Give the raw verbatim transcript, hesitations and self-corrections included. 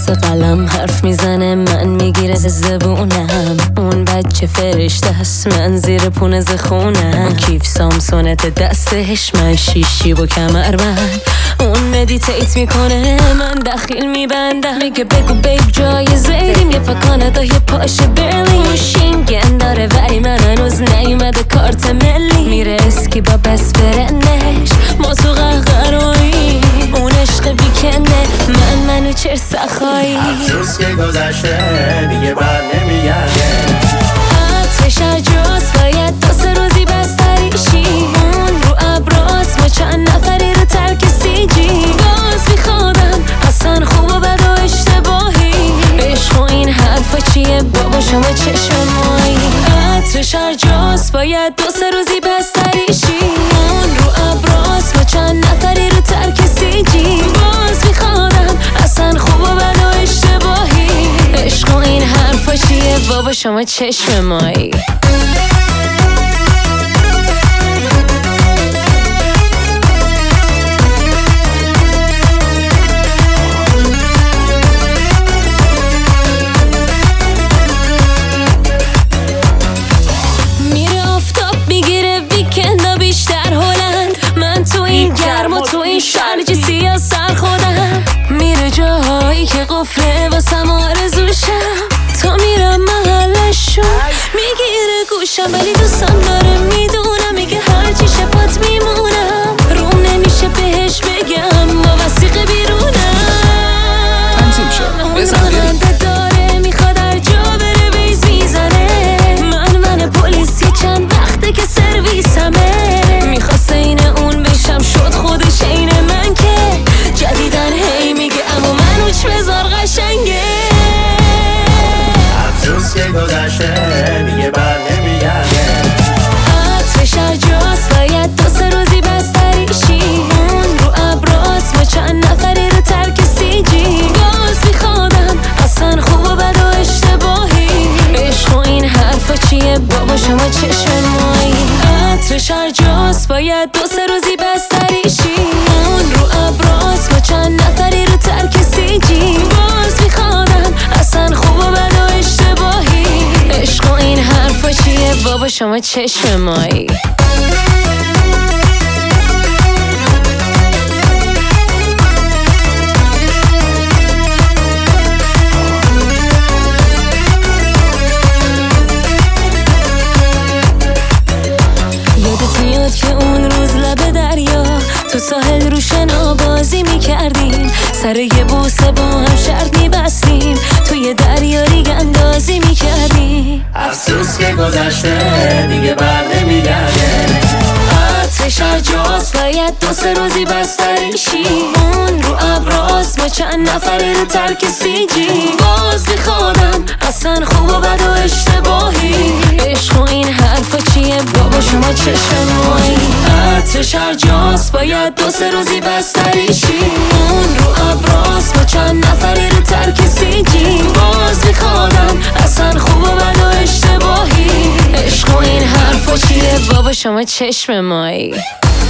دست قلم حرف میزنه من میگیره زبونم. اون بچه فرشته است من زیر پونز خونم. کیف سامسونت دستش من شیشی و کمربند. اون مدیتیت میکنه من دخیل میبندم. میگه بگو بیب جای زیریم یه پا کانادا یه پاش برلین. اون شینگن داره ولی من هنوز نیومده کارت ملی. میره اسکی با بس فرندش ما تو قهقرایی. اون عشق ویکنده من منو چر سخایی. افسوس که گذشته دیگه بر نمیگرده. عطرش عجاست باید دو سه روزی بستریشی. اون رو ابراز ما چند نفری رو ترک سیجی. باز میخوادم اصلا خوب و بد و اشتباهی. عشق و این حرفا چیه بابا شما چشم مایی. عطرش عجاست باید دو سه روزی بستریشی. اون رو ابراز ما چند نفری رو ترک سیجی. باز میخوادم اصلا خوب و بد و اشتباهی. عشق و این حرفا چیه بابا شما چشم مایی. میره آفتاب میگیره ویکندا بیشتر هلند. من تو این گرم و تو این شرجی سیاه سر خودم. میره جاهایی که قفله واسم آرزوشم. تا میرم محلشو میگیره گوشم ولی دوستم داره میدونم. میگه هرچی شفات میمونم. روم نمیشه بهش بگم با وسیقه بیرونم. تنظیم شد بزن بریم. داره میخواد هر جا بره ویز میزنه. من من پلیس یه چند وقته که سرویسمه. میخواست این اون بشم شد خودش این من که جدیدن هی میگه اما من اوچ بذار قشنگه. افسوس که گذشته دیگه بر نمیگرده. عطرش عجاست باید دو سه روزی بستریشی. اون رو ابراز ما چند نفری رو ترک سیجی. باز میخوادم اصلا خوب و بد و اشتباهی. عشق و این حرفا چیه بابا شما چشم مایی. عطرش عجاست باید دو سه روزی بستریشی. اون رو ابراز ما چند نفری رو ترک سیجی. باز میخوادم اصلا خوب و بد و اشتباهی. عشق و این حرفا چیه بابا شما چشم مایی. یادت میاد که اون روز لب دریا تو ساحل رو شنا بازی میکردیم. سر یه بوسه با هم شرط میبستیم. توی دریا ریگ اندازی میکردیم. افسوس که گذشته دیگه بر نمیگرده. عطرش عجاست باید دو سه روزی بستریشی. اون رو ابراز ما چند نفری رو ترک سیجی. باز میخوادم اصلا خوب و بد و اشتباهی. عشق و این حرفا چیه بابا شما چشم مایی. عطرش عجاست باید دو سه روزی بستریشی. اون رو ابراز ما چند نفری رو ترک سیجی. باز میخوادم اصلا خوب و بد و اشتباهی. عشق و این حرفا چیه بابا شما چشم مایی.